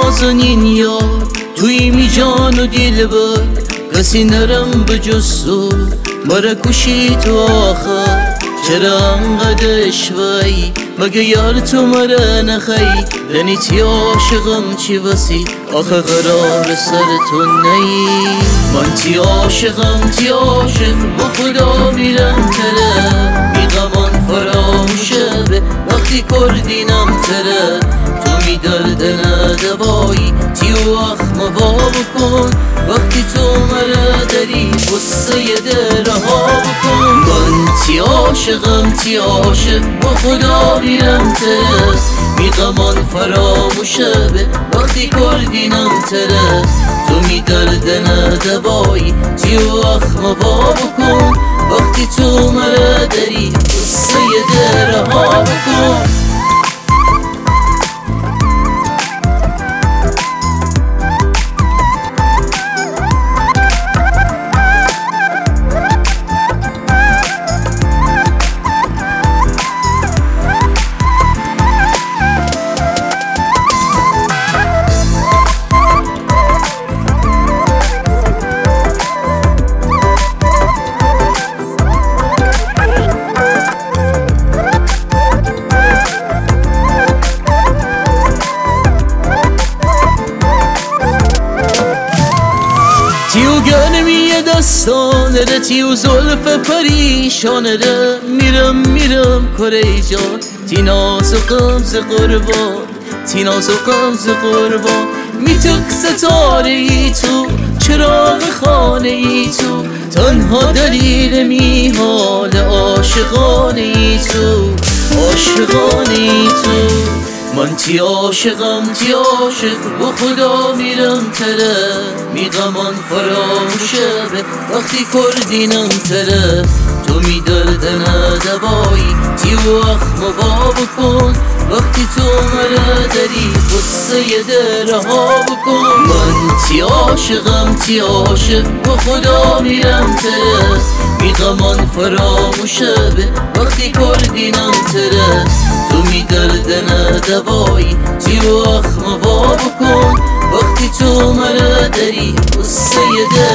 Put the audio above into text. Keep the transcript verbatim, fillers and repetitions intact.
نازنین یار توی می جان و دل بر کسی نرم بجز تو مرا کشی تو آخر چرا انقدرش وی مگه یار تو مرا نخی دنیتی عاشقم چی وسی آخه قرار سر تو نی من تی عاشقم تی عاشق با خدا میرم تره بیغمان فراموشه به وقتی کردینم تره تو می درد ندوایی تی و اخم وا بکن وقتی تو مرا داری قصه در رها بکن من تی عاشقم تی عاشق با خدا میرم تره بیغمان فراموشه به وقتی کردینم تره تو می درد ندوایی تی و اخم وا بکن وقتی تو مرا داری قصه در رها بکن تیو گرمی دستانه ده تیو زلف پریشانه ده میرم میرم کره جان تی ناز و قمز قربان تی ناز و قمز قربان میتک ستاره ای تو چراغ خانه ای تو تنها دلیل میحال عاشقانه ای تو عاشقانه ای تو من تی عاشقم تی عاشق با خدا میرم تره میغمان فراموشه به وقتی کردینم تره تو می درد ندوایی تی و اخم وا بکن وقتی تو مرا داری قصه در رها بکن من تی عاشقم تی عاشق با خدا میرم تره میغمان فراموشه به وقتی کردینم تره تو می درد ندوایی تی و اخم وا بکن وقتی تو مرا داری قصه در